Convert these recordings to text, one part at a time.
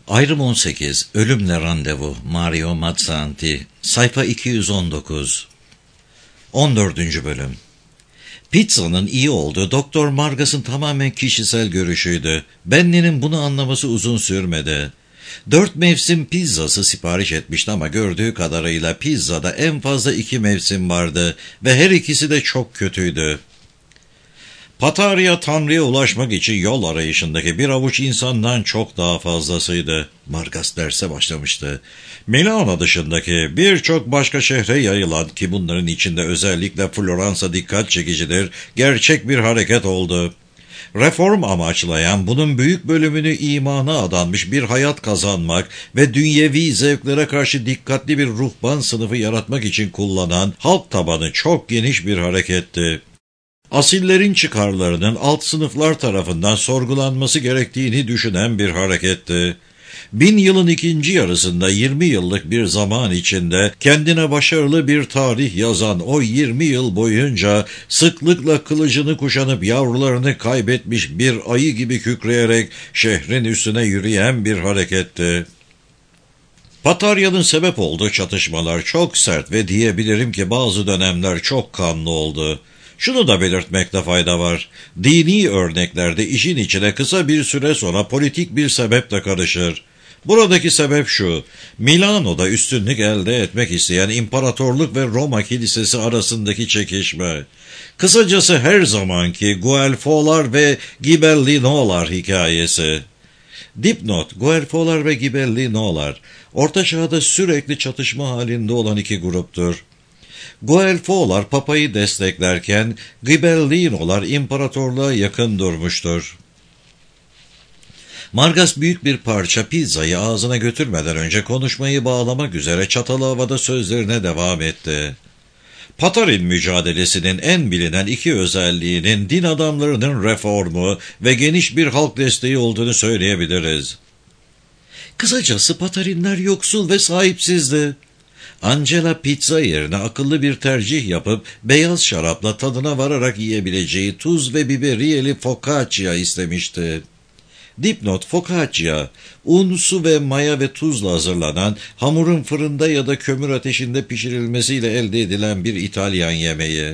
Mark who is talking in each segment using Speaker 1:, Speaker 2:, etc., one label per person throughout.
Speaker 1: Ayrım 18, Ölümle Randevu, Mario Mazzanti, sayfa 219, 14. bölüm. Pizza'nın iyi olduğu Doktor Margas'ın tamamen kişisel görüşüydü. Benli'nin bunu anlaması uzun sürmedi. 4 mevsim pizzası sipariş etmişti ama gördüğü kadarıyla pizzada en fazla 2 mevsim vardı ve her ikisi de çok kötüydü. Patarya Tanrı'ya ulaşmak için yol arayışındaki bir avuç insandan çok daha fazlasıydı. Margas derse başlamıştı. Milano dışındaki birçok başka şehre yayılan, ki bunların içinde özellikle Floransa dikkat çekicidir, gerçek bir hareket oldu. Reform amaçlayan, bunun büyük bölümünü imana adanmış bir hayat kazanmak ve dünyevi zevklere karşı dikkatli bir ruhban sınıfı yaratmak için kullanan halk tabanı çok geniş bir hareketti. Asillerin çıkarlarının alt sınıflar tarafından sorgulanması gerektiğini düşünen bir hareketti. 1000 yılın ikinci yarısında 20 yıllık bir zaman içinde kendine başarılı bir tarih yazan o 20 yıl boyunca sıklıkla kılıcını kuşanıp yavrularını kaybetmiş bir ayı gibi kükreyerek şehrin üstüne yürüyen bir hareketti. Patarya'nın sebep olduğu çatışmalar çok sert ve diyebilirim ki bazı dönemler çok kanlı oldu. Şunu da belirtmekte fayda var. Dini örneklerde işin içine kısa bir süre sonra politik bir sebep de karışır. Buradaki sebep şu: Milano'da üstünlük elde etmek isteyen İmparatorluk ve Roma Kilisesi arasındaki çekişme. Kısacası her zamanki Guelfolar ve Ghibellinolar hikayesi. Dipnot: Guelfolar ve Ghibellinolar, Orta Çağ'da sürekli çatışma halinde olan iki gruptur. Guelfolar Papa'yı desteklerken Ghibellinolar imparatorluğa yakın durmuştur. Margas büyük bir parça pizzayı ağzına götürmeden önce konuşmayı bağlamak üzere çatalı havada sözlerine devam etti. Patarin mücadelesinin en bilinen iki özelliğinin din adamlarının reformu ve geniş bir halk desteği olduğunu söyleyebiliriz. Kısacası Patarinler yoksul ve sahipsizdi. Angela pizza yerine akıllı bir tercih yapıp beyaz şarapla tadına vararak yiyebileceği tuz ve biberiyeli focaccia istemişti. Dipnot: focaccia, un, su ve maya ve tuzla hazırlanan, hamurun fırında ya da kömür ateşinde pişirilmesiyle elde edilen bir İtalyan yemeği.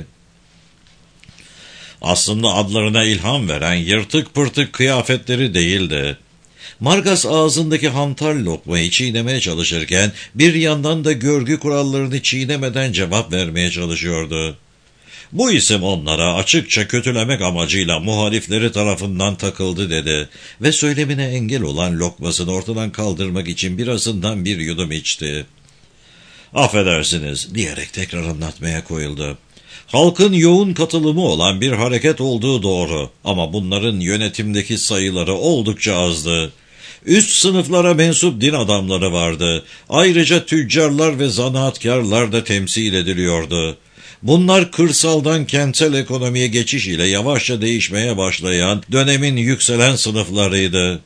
Speaker 1: Aslında adlarına ilham veren yırtık pırtık kıyafetleri değildi. Margas ağzındaki hantal lokmayı çiğnemeye çalışırken bir yandan da görgü kurallarını çiğnemeden cevap vermeye çalışıyordu. Bu isim onlara açıkça kötülemek amacıyla muhalifleri tarafından takıldı dedi ve söylemine engel olan lokmasını ortadan kaldırmak için birazından bir yudum içti. "Affedersiniz," diyerek tekrar anlatmaya koyuldu. "Halkın yoğun katılımı olan bir hareket olduğu doğru ama bunların yönetimdeki sayıları oldukça azdı. Üst sınıflara mensup din adamları vardı. Ayrıca tüccarlar ve zanaatkarlar da temsil ediliyordu. Bunlar kırsaldan kentsel ekonomiye geçiş ile yavaşça değişmeye başlayan dönemin yükselen sınıflarıydı."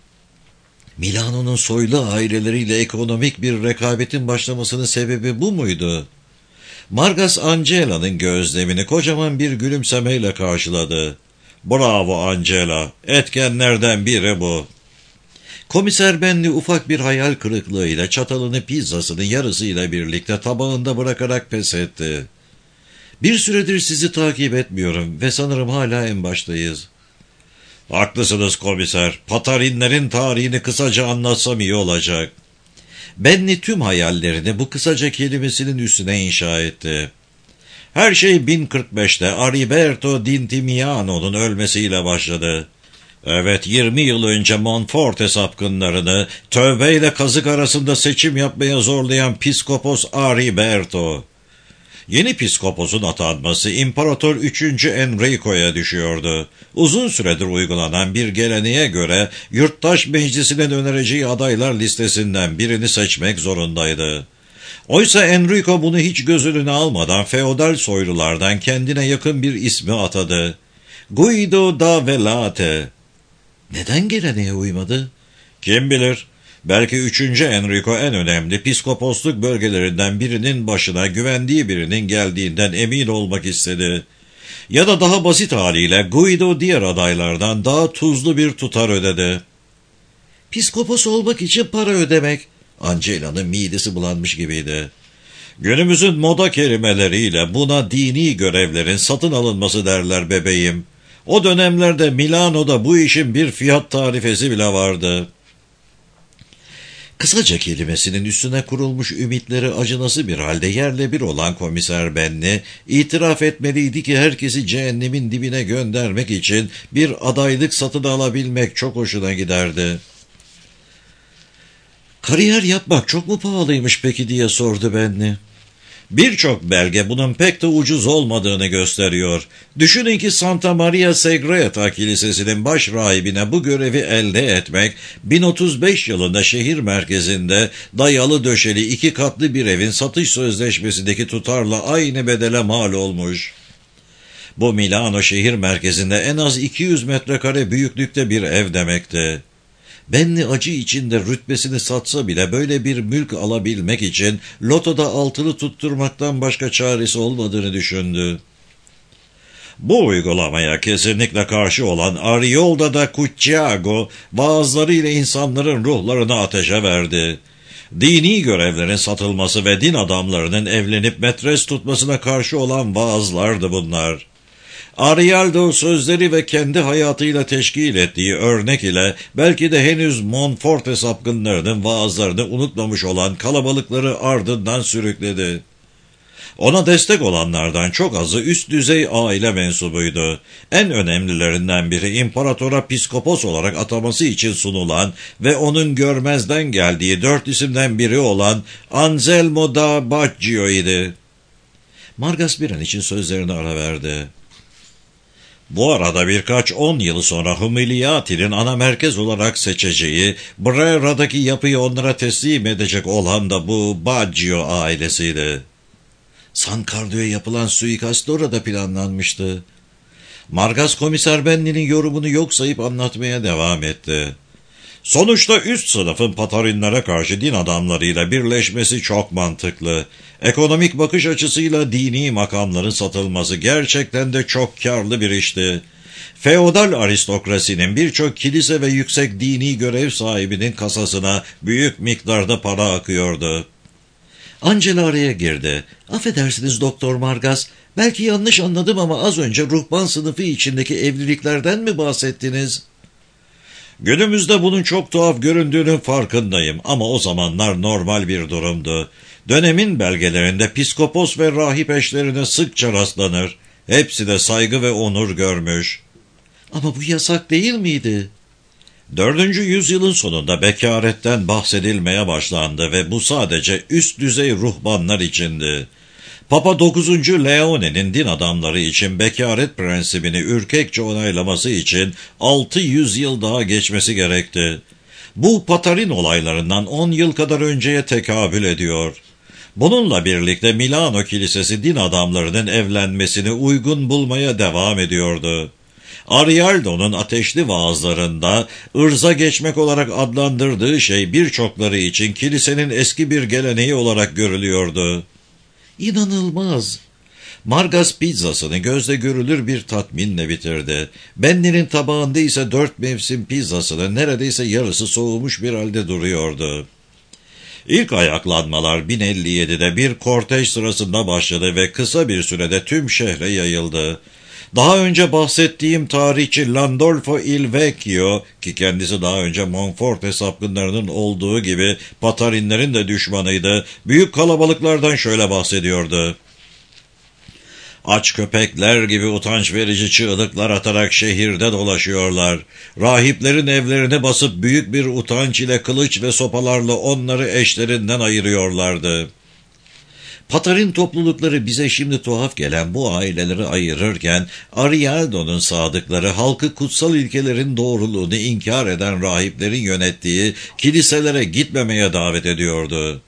Speaker 1: Milano'nun soylu aileleriyle ekonomik bir rekabetin başlamasının sebebi bu muydu? Margas Angela'nın gözlemini kocaman bir gülümsemeyle karşıladı. "Bravo Angela, etkenlerden biri bu." Komiser Benli ufak bir hayal kırıklığıyla çatalını pizzasının yarısıyla birlikte tabağında bırakarak pes etti. "Bir süredir sizi takip etmiyorum ve sanırım hala en baştayız." "Haklısınız komiser. Patarinlerin tarihini kısaca anlatsam iyi olacak." Benli tüm hayallerini bu kısaca kelimesinin üstüne inşa etti. "Her şey 1045'te Ariberto d'Intimiano'nun ölmesiyle başladı. Evet, 20 yıl önce Monforte sapkınlarını tövbeyle kazık arasında seçim yapmaya zorlayan Piskopos Ariberto. Yeni piskoposun atanması İmparator 3. Enrico'ya düşüyordu. Uzun süredir uygulanan bir geleneğe göre yurttaş meclisinin önereceği adaylar listesinden birini seçmek zorundaydı. Oysa Enrico bunu hiç göz önüne almadan feodal soylulardan kendine yakın bir ismi atadı: Guido da Velate. Neden geleneğe uymadı? Kim bilir? Belki 3. Enrico en önemli piskoposluk bölgelerinden birinin başına güvendiği birinin geldiğinden emin olmak istedi. Ya da daha basit haliyle Guido diğer adaylardan daha tuzlu bir tutar ödedi. Piskopos olmak için para ödemek. Angela'nın midesi bulanmış gibiydi. Günümüzün moda kelimeleriyle buna dini görevlerin satın alınması derler bebeğim. O dönemlerde Milano'da bu işin bir fiyat tarifesi bile vardı. Kısaca kelimesinin üstüne kurulmuş ümitleri acınası bir halde yerle bir olan komiser Benni, itiraf etmeliydi ki herkesi cehennemin dibine göndermek için bir adaylık satın alabilmek çok hoşuna giderdi. "Kariyer yapmak çok mu pahalıymış peki?" diye sordu Benni. Birçok belge bunun pek de ucuz olmadığını gösteriyor. Düşünün ki Santa Maria Segreta Kilisesi'nin baş rahibine bu görevi elde etmek, 1035 yılında şehir merkezinde dayalı döşeli 2 katlı bir evin satış sözleşmesindeki tutarla aynı bedele mal olmuş. Bu Milano şehir merkezinde en az 200 metrekare büyüklükte bir ev demekti. Benli acı içinde rütbesini satsa bile böyle bir mülk alabilmek için lotoda altılı tutturmaktan başka çaresi olmadığını düşündü. Bu uygulamaya kesinlikle karşı olan Ariolda da Cucciago bazılarıyla insanların ruhlarını ateşe verdi. Dini görevlerin satılması ve din adamlarının evlenip metres tutmasına karşı olan vaazlardı bunlar. Arialdo sözleri ve kendi hayatıyla teşkil ettiği örnek ile belki de henüz Monforte sapkınlarının vaazlarını unutmamış olan kalabalıkları ardından sürükledi. Ona destek olanlardan çok azı üst düzey aile mensubuydu. En önemlilerinden biri imparatora piskopos olarak ataması için sunulan ve onun görmezden geldiği 4 isimden biri olan Anselmo da Baggio idi. Margas bir an için sözlerini ara verdi. Bu arada birkaç 10 yıl sonra Humiliati'nin ana merkez olarak seçeceği, Brera'daki yapıyı onlara teslim edecek olan da bu Baggio ailesiydi. San Carlo'ya yapılan suikast orada planlanmıştı. Margas komiser Benni'nin yorumunu yok sayıp anlatmaya devam etti. Sonuçta üst sınıfın Patarinlere karşı din adamlarıyla birleşmesi çok mantıklı. Ekonomik bakış açısıyla dini makamların satılması gerçekten de çok karlı bir işti. Feodal aristokrasinin birçok kilise ve yüksek dini görev sahibinin kasasına büyük miktarda para akıyordu. Angela araya girdi. "Affedersiniz Doktor Margas, belki yanlış anladım ama az önce ruhban sınıfı içindeki evliliklerden mi bahsettiniz?" Günümüzde bunun çok tuhaf göründüğünün farkındayım ama o zamanlar normal bir durumdu. Dönemin belgelerinde piskopos ve rahip eşlerine sıkça rastlanır. Hepsi de saygı ve onur görmüş. Ama bu yasak değil miydi? 4. yüzyılın sonunda bekaretten bahsedilmeye başlandı ve bu sadece üst düzey ruhbanlar içindi. Papa 9. Leone'nin din adamları için bekaret prensibini ürkekçe onaylaması için 600 yıl daha geçmesi gerekti. Bu Patarin olaylarından 10 yıl kadar önceye tekabül ediyor. Bununla birlikte Milano Kilisesi din adamlarının evlenmesini uygun bulmaya devam ediyordu. Arialdo'nun ateşli vaazlarında ırza geçmek olarak adlandırdığı şey birçokları için kilisenin eski bir geleneği olarak görülüyordu. İnanılmaz. Margas pizzasını gözle görülür bir tatminle bitirdi. Benni'nin tabağında ise 4 mevsim pizzasının neredeyse yarısı soğumuş bir halde duruyordu. İlk ayaklanmalar 1057'de bir kortej sırasında başladı ve kısa bir sürede tüm şehre yayıldı. Daha önce bahsettiğim tarihçi Landolfo il Vecchio, ki kendisi daha önce Monforte sapkınlarının olduğu gibi Patarinlerin de düşmanıydı, büyük kalabalıklardan şöyle bahsediyordu. Aç köpekler gibi utanç verici çığlıklar atarak şehirde dolaşıyorlar. Rahiplerin evlerini basıp büyük bir utanç ile kılıç ve sopalarla onları eşlerinden ayırıyorlardı. Patarin toplulukları bize şimdi tuhaf gelen bu aileleri ayırırken, Arialdo'nun sadıkları halkı kutsal ilkelerin doğruluğunu inkar eden rahiplerin yönettiği kiliselere gitmemeye davet ediyordu.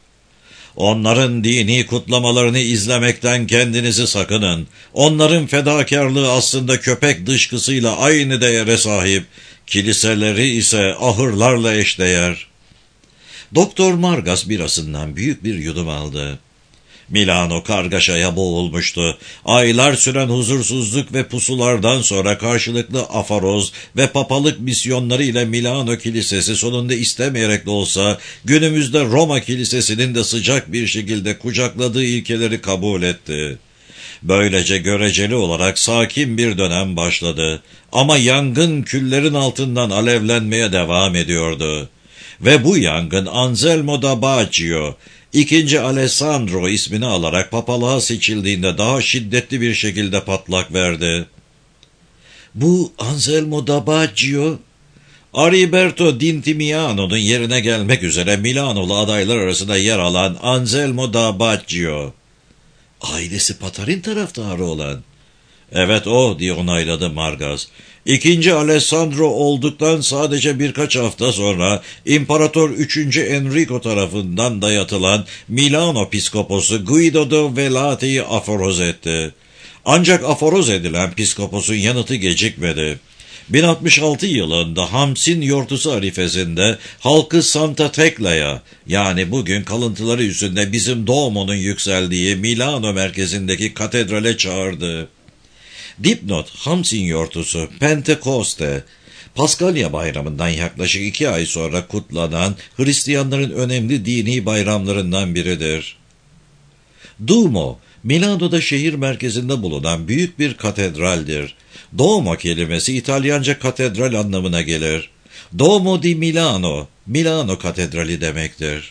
Speaker 1: Onların dini kutlamalarını izlemekten kendinizi sakının. Onların fedakarlığı aslında köpek dışkısıyla aynı değere sahip. Kiliseleri ise ahırlarla eşdeğer. Doktor Margas birasından büyük bir yudum aldı. Milano kargaşaya boğulmuştu. Aylar süren huzursuzluk ve pusulardan sonra karşılıklı afaroz ve papalık misyonları ile Milano Kilisesi sonunda istemeyerek de olsa günümüzde Roma Kilisesi'nin de sıcak bir şekilde kucakladığı ilkeleri kabul etti. Böylece göreceli olarak sakin bir dönem başladı. Ama yangın küllerin altından alevlenmeye devam ediyordu. Ve bu yangın Anselmo da Baggio, II. Alessandro ismini alarak papalığa seçildiğinde daha şiddetli bir şekilde patlak verdi. Bu Anselmo da Baggio, Ariberto d'Intimiano'nun yerine gelmek üzere Milanolu adaylar arasında yer alan Anselmo da Baggio. Ailesi Patarin taraftarı olan. Evet o diye onayladı Margaz. II. Alessandro olduktan sadece birkaç hafta sonra İmparator 3. Enrico tarafından dayatılan Milano Piskoposu Guido de Velate'yi aforoz etti. Ancak aforoz edilen piskoposun yanıtı gecikmedi. 1066 yılında Hamsin yortusu arifesinde halkı Santa Tekla'ya, yani bugün kalıntıları üstünde bizim Duomo'nun yükseldiği Milano merkezindeki katedrale çağırdı. Dipnot: Hamsin yortusu, Pentekoste, Paskalya bayramından yaklaşık 2 ay sonra kutlanan Hristiyanların önemli dini bayramlarından biridir. Duomo, Milano'da şehir merkezinde bulunan büyük bir katedraldir. Duomo kelimesi İtalyanca katedral anlamına gelir. Duomo di Milano, Milano katedrali demektir.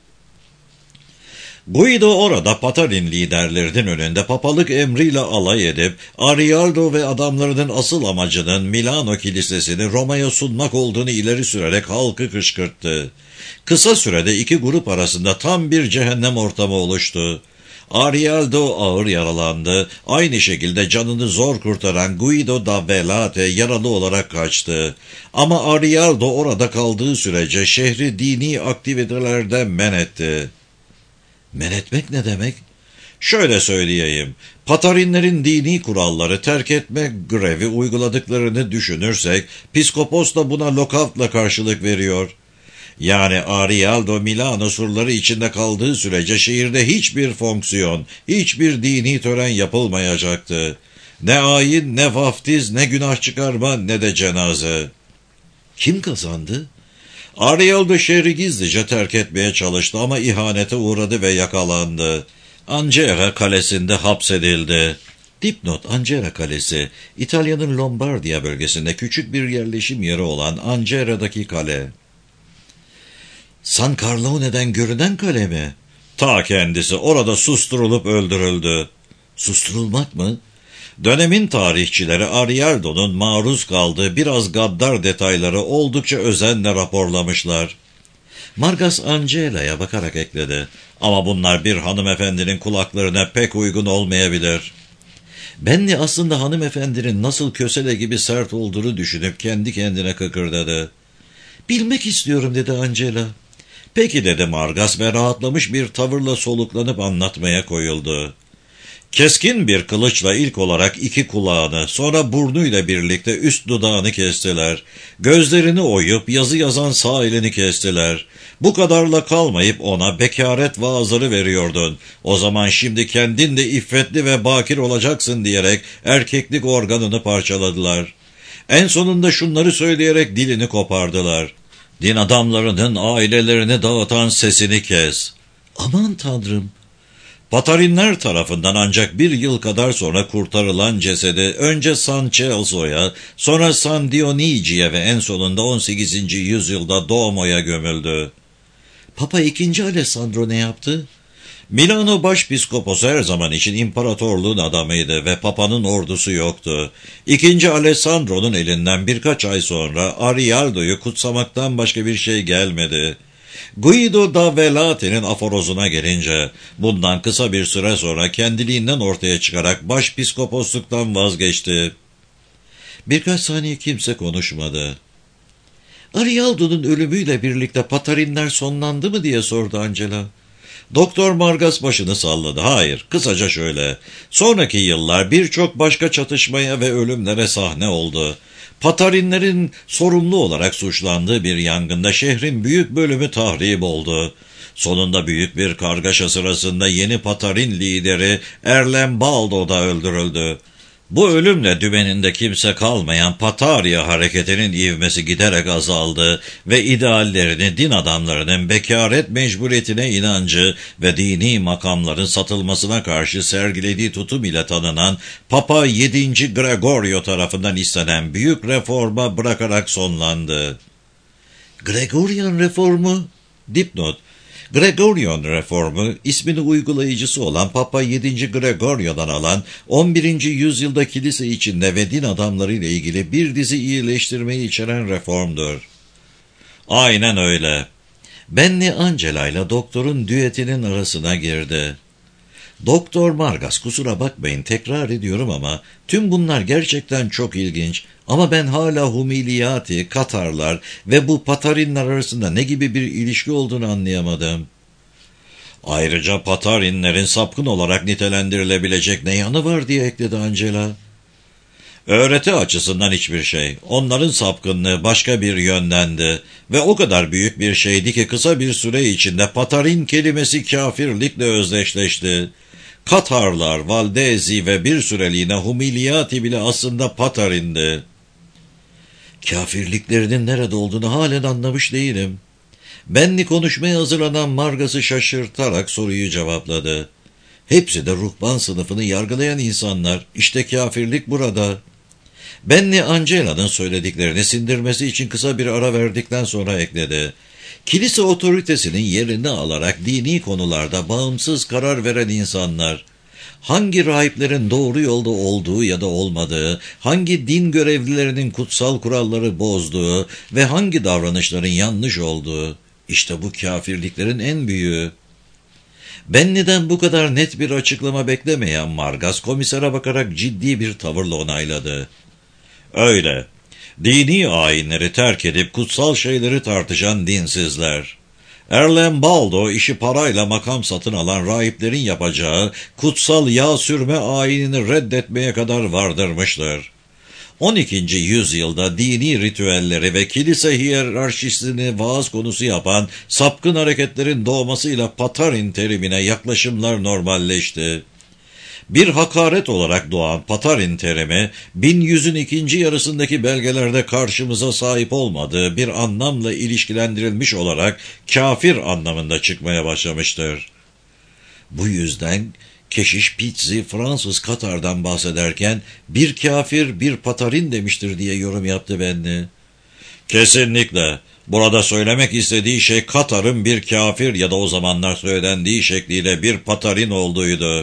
Speaker 1: Guido orada Patarin liderlerinin önünde papalık emriyle alay edip Arialdo ve adamlarının asıl amacının Milano Kilisesi'ni Roma'ya sunmak olduğunu ileri sürerek halkı kışkırttı. Kısa sürede iki grup arasında tam bir cehennem ortamı oluştu. Arialdo ağır yaralandı. Aynı şekilde canını zor kurtaran Guido da Velate yaralı olarak kaçtı. Ama Arialdo orada kaldığı sürece şehri dini aktivitelerden men etti. Men etmek ne demek? Şöyle söyleyeyim. Patarinlerin dini kuralları terk etme grevi uyguladıklarını düşünürsek, Piskopos da buna lokautla karşılık veriyor. Yani Arialdo Milano surları içinde kaldığı sürece şehirde hiçbir fonksiyon, hiçbir dini tören yapılmayacaktı. Ne ayin, ne vaftiz, ne günah çıkarma, ne de cenaze. Kim kazandı? Arialdo şehri gizlice terk etmeye çalıştı ama ihanete uğradı ve yakalandı. Angera kalesinde hapsedildi. Dipnot: Angera Kalesi, İtalya'nın Lombardiya bölgesinde küçük bir yerleşim yeri olan Angera'daki kale. San Carlone'den görünen kale mi? Ta kendisi orada susturulup öldürüldü. Susturulmak mı? Dönemin tarihçileri Arialdo'nun maruz kaldığı biraz gaddar detayları oldukça özenle raporlamışlar. Margas Angela'ya bakarak ekledi. Ama bunlar bir hanımefendinin kulaklarına pek uygun olmayabilir. Benli aslında hanımefendinin nasıl kösele gibi sert olduğunu düşünüp kendi kendine kıkırdadı. Bilmek istiyorum dedi Angela. Peki dedi Margas ve rahatlamış bir tavırla soluklanıp anlatmaya koyuldu. Keskin bir kılıçla ilk olarak 2 kulağını, sonra burnuyla birlikte üst dudağını kestiler. Gözlerini oyup yazı yazan sağ elini kestiler. Bu kadarla kalmayıp ona bekaret vaazları veriyordun. O zaman şimdi kendin de iffetli ve bakir olacaksın diyerek erkeklik organını parçaladılar. En sonunda şunları söyleyerek dilini kopardılar. Din adamlarının ailelerini dağıtan sesini kes. Aman Tanrım! Patarinler tarafından ancak 1 yıl kadar sonra kurtarılan cesedi önce San Celso'ya, sonra San Dionisi'ye ve en sonunda 18. yüzyılda Duomo'ya gömüldü. Papa II. Alessandro ne yaptı? Milano başpiskoposu her zaman için imparatorluğun adamıydı ve papanın ordusu yoktu. II. Alessandro'nun elinden birkaç ay sonra Arialdo'yu kutsamaktan başka bir şey gelmedi. Guido da Velate'nin aforozuna gelince, bundan kısa bir süre sonra kendiliğinden ortaya çıkarak başpiskoposluktan vazgeçti. Birkaç saniye kimse konuşmadı. Arialdo'nun ölümüyle birlikte Patarinler sonlandı mı diye sordu Angela. Doktor Margas başını salladı. Hayır, kısaca şöyle. Sonraki yıllar birçok başka çatışmaya ve ölümlere sahne oldu. Patarinlerin sorumlu olarak suçlandığı bir yangında şehrin büyük bölümü tahrip oldu. Sonunda büyük bir kargaşa sırasında yeni Patarin lideri Erlembaldo da öldürüldü. Bu ölümle dümeninde kimse kalmayan Patarya hareketinin ivmesi giderek azaldı ve ideallerini, din adamlarının bekaret mecburiyetine inancı ve dini makamların satılmasına karşı sergilediği tutum ile tanınan Papa 7. Gregorio tarafından istenen büyük reforma bırakarak sonlandı. Gregorian reformu? Dipnot: Gregorian reformu, ismini uygulayıcısı olan Papa 7. Gregorio'dan alan 11. yüzyılda kilise içinde ve din adamları ile ilgili bir dizi iyileştirmeyi içeren reformdur. Aynen öyle. Benny Angela ile doktorun düetinin arasına girdi. Doktor Margas, kusura bakmayın tekrar ediyorum ama tüm bunlar gerçekten çok ilginç. Ama ben hala Humiliati, Katarlar ve bu Patarinler arasında ne gibi bir ilişki olduğunu anlayamadım. Ayrıca Patarinlerin sapkın olarak nitelendirilebilecek ne yanı var diye ekledi Angela. Öğreti açısından hiçbir şey. Onların sapkınlığı başka bir yöndendi ve o kadar büyük bir şeydi ki kısa bir süre içinde Patarin kelimesi kafirlikle özdeşleşti. Katarlar, Valdezi ve bir süreliğine Humiliati bile aslında Patarindi. Kafirliklerinin nerede olduğunu halen anlamış değilim. Benli konuşmaya hazırlanan Margas'ı şaşırtarak soruyu cevapladı. Hepsi de ruhban sınıfını yargılayan insanlar. İşte kafirlik burada. Benli Angela'nın söylediklerini sindirmesi için kısa bir ara verdikten sonra ekledi. Kilise otoritesinin yerini alarak dini konularda bağımsız karar veren insanlar, hangi rahiplerin doğru yolda olduğu ya da olmadığı, hangi din görevlilerinin kutsal kuralları bozduğu ve hangi davranışların yanlış olduğu, işte bu kafirliklerin en büyüğü. Benli'den bu kadar net bir açıklama beklemeyen Margas, komisere bakarak ciddi bir tavırla onayladı. Öyle. Dini ayinleri terk edip kutsal şeyleri tartışan dinsizler. Erlembaldo işi parayla makam satın alan rahiplerin yapacağı kutsal yağ sürme ayinini reddetmeye kadar vardırmıştır. 12. yüzyılda dini ritüelleri ve kilise hiyerarşisini vaaz konusu yapan sapkın hareketlerin doğmasıyla Patarin terimine yaklaşımlar normalleşti. Bir hakaret olarak doğan Patarin terimi, 1100'ün ikinci yarısındaki belgelerde karşımıza sahip olmadığı bir anlamla ilişkilendirilmiş olarak kafir anlamında çıkmaya başlamıştır. Bu yüzden Keşiş Pizzi Fransız Katar'dan bahsederken bir kafir bir Patarin demiştir diye yorum yaptı Benli. Kesinlikle. Burada söylemek istediği şey Katar'ın bir kafir ya da o zamanlar söylendiği şekliyle bir Patarin olduğuydu.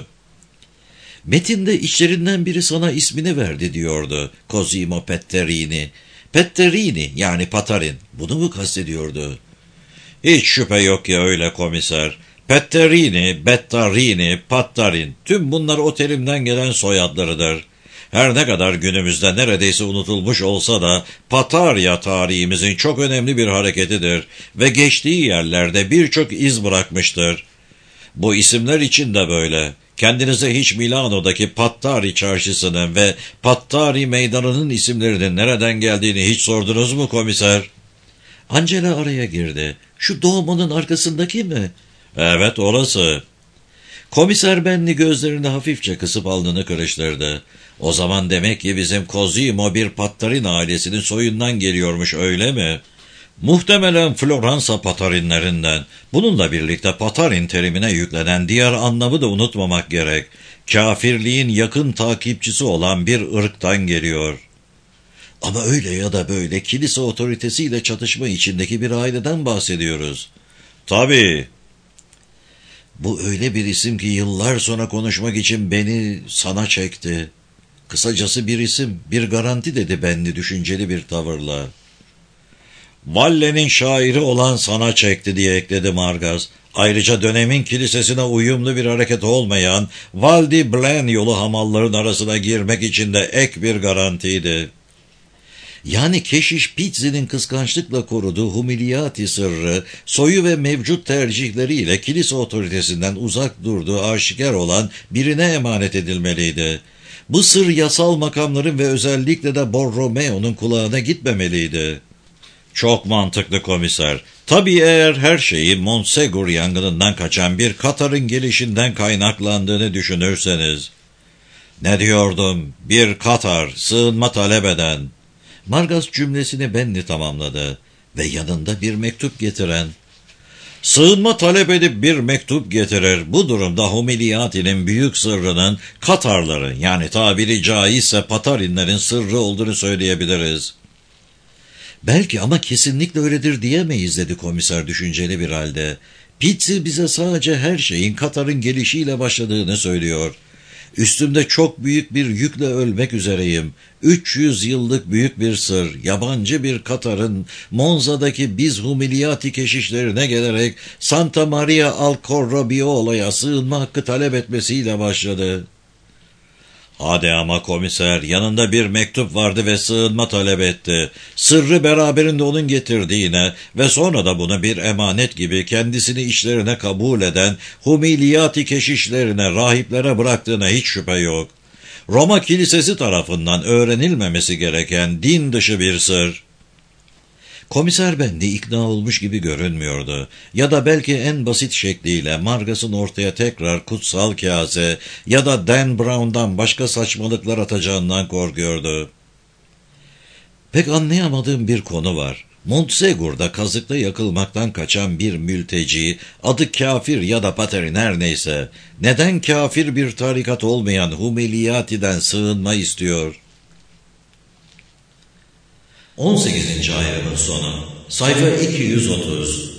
Speaker 1: Metinde içlerinden biri sana ismini verdi diyordu Cosimo Petterini. Petterini yani Patarin. Bunu mu kastediyordu? Hiç şüphe yok ki öyle komiser. Petterini, Bettarini, Pattarin tüm bunlar o terimden gelen soyadlarıdır. Her ne kadar günümüzde neredeyse unutulmuş olsa da Patarya tarihimizin çok önemli bir hareketidir ve geçtiği yerlerde birçok iz bırakmıştır. Bu isimler için de böyle. Kendinize hiç Milano'daki Pattari çarşısının ve Pattari meydanının isimlerinin nereden geldiğini hiç sordunuz mu komiser? Angela araya girdi. Şu doğumunun arkasındaki mi? Evet, orası. Komiser Benli gözlerini hafifçe kısıp alnını kırıştırdı. O zaman demek ki bizim Cosimo bir Pattarin ailesinin soyundan geliyormuş, öyle mi? Muhtemelen Floransa Patarinlerinden. Bununla birlikte Patarin terimine yüklenen diğer anlamı da unutmamak gerek. Kafirliğin yakın takipçisi olan bir ırktan geliyor. Ama öyle ya da böyle kilise otoritesiyle çatışma içindeki bir aileden bahsediyoruz. Tabii. Bu öyle bir isim ki yıllar sonra konuşmak için beni sana çekti. Kısacası bir isim, bir garanti dedi Benli düşünceli bir tavırla. Valle'nin şairi olan sana çekti diye ekledi Margas. Ayrıca dönemin kilisesine uyumlu bir hareket olmayan Val di Blen yolu hamalların arasına girmek için de ek bir garantiydi. Yani Keşiş Pizzi'nin kıskançlıkla koruduğu Humiliati sırrı, soyu ve mevcut tercihleriyle kilise otoritesinden uzak durduğu aşikar olan birine emanet edilmeliydi. Bu sır yasal makamların ve özellikle de Borromeo'nun kulağına gitmemeliydi. Çok mantıklı komiser. Tabii eğer her şeyin Montsegur yangınından kaçan bir Katar'ın gelişinden kaynaklandığını düşünürseniz. Ne diyordum? Bir Katar, sığınma talep eden. Margas cümlesini Benni tamamladı ve yanında bir mektup getiren. Sığınma talep edip bir mektup getirir. Bu durumda Humiliati'nin büyük sırrının Katarların, yani tabiri caizse Patarinlerin sırrı olduğunu söyleyebiliriz. Belki ama kesinlikle öyledir diyemeyiz, dedi komiser düşünceli bir halde. Pizzi bize sadece her şeyin Katar'ın gelişiyle başladığını söylüyor. Üstümde çok büyük bir yükle ölmek üzereyim. 300 yıllık büyük bir sır, yabancı bir Katar'ın Monza'daki biz Humiliati keşişlerine gelerek Santa Maria al Corrobiola'ya sığınma hakkı talep etmesiyle başladı. Hadi ama komiser, yanında bir mektup vardı ve sığınma talep etti. Sırrı beraberinde onun getirdiğine ve sonra da bunu bir emanet gibi kendisini işlerine kabul eden Humiliati keşişlerine, rahiplere bıraktığına hiç şüphe yok. Roma Kilisesi tarafından öğrenilmemesi gereken din dışı bir sır. Komiser Benni ikna olmuş gibi görünmüyordu. Ya da belki en basit şekliyle Margas'ın ortaya tekrar kutsal kase ya da Dan Brown'dan başka saçmalıklar atacağından korkuyordu. Pek anlayamadığım bir konu var. Montsegur'da kazıkla yakılmaktan kaçan bir mülteci, adı kafir ya da paterin her neyse, neden kafir bir tarikat olmayan Humiliati'den sığınma istiyor? 18. ayrımın sonu. Sayfa 230.